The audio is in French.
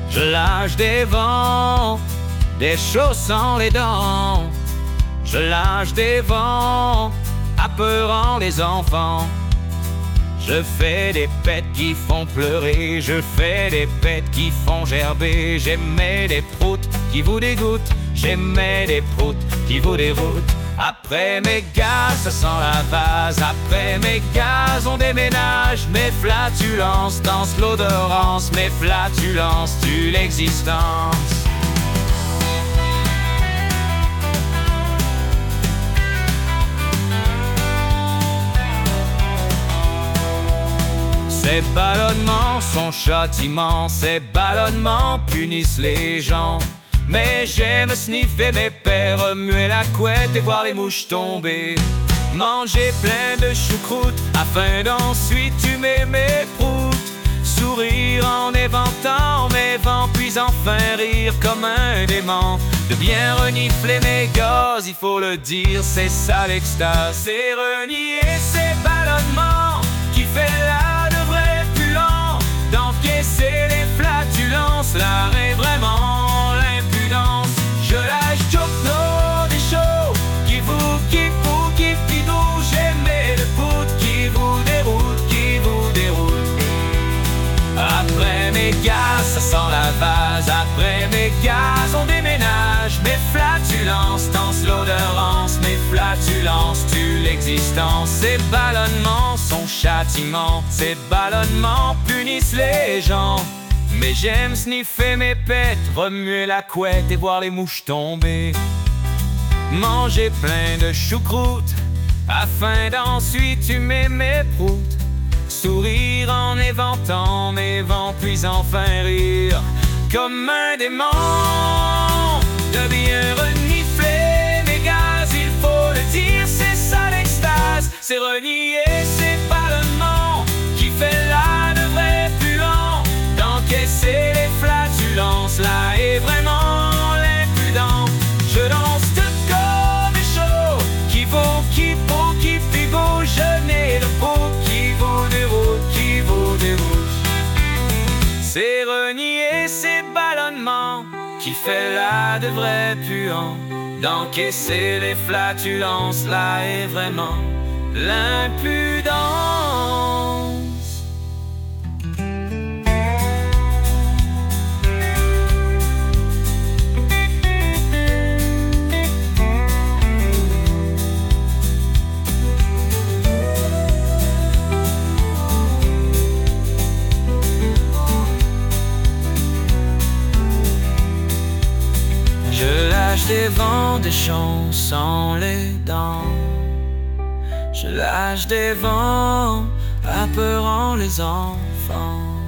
Je lâche des vents, des choses sans les dents. Je lâche des vents, apeurant les enfants. Je fais des pètes qui font pleurer, je fais des pètes qui font gerber. J'aimais des proutes qui vous dégoûtent, j'aimais des proutes qui vous déroutent. Après mes gaz, ça sent la vase. Après mes gaz, on déménage. Mes flatulences dansent l'odorance. Mes flatulences tuent l'existence. Ces ballonnements sont châtiments, ces ballonnements punissent les gens. Mais j'aime sniffer mes pères, remuer la couette et voir les mouches tomber. Manger plein de choucroute afin d'ensuite humer mes proutes. Sourire en éventant mes vents, puis enfin rire comme un dément. De bien renifler mes gaz, il faut le dire, c'est ça l'extase. C'est renier ces ballonnements qui fait là de vrais puants. D'encaisser les flatulences, l'art est vraiment l'impudence. Je lâche Jokno des shows qui vous kiffent nous. J'aimais le foot qui vous déroute. Après mes gaz, ça sent la vase. Après mes gaz, on déménage. Mes flatulences dansent l'odorance. Mes flatulences tuent l'existence. Ces ballonnements sont châtiments. Ces ballonnements punissent les gens. Mais j'aime sniffer mes pètes, remuer la couette et voir les mouches tomber. Manger plein de choucroute afin d'ensuite humer mes proutes. Sourire en éventant mes vents, puis enfin rire comme un démon. De bien renifler mes gaz, il faut le dire, c'est ça l'extase. C'est renier ces ballonnements qui fait là de vrais puants. D'encaisser les flatulences, là est vraiment l'impudence. Je danse tout comme des shows qui vaut, figo. Je n'ai le pot qui vous déroute. C'est renier ces ballonnements qui fait là de vrais puants. D'encaisser les flatulences, là est vraiment l'impudence. Je lâche des vents, des chants sans les dents. Je lâche des vents, apeurant les enfants.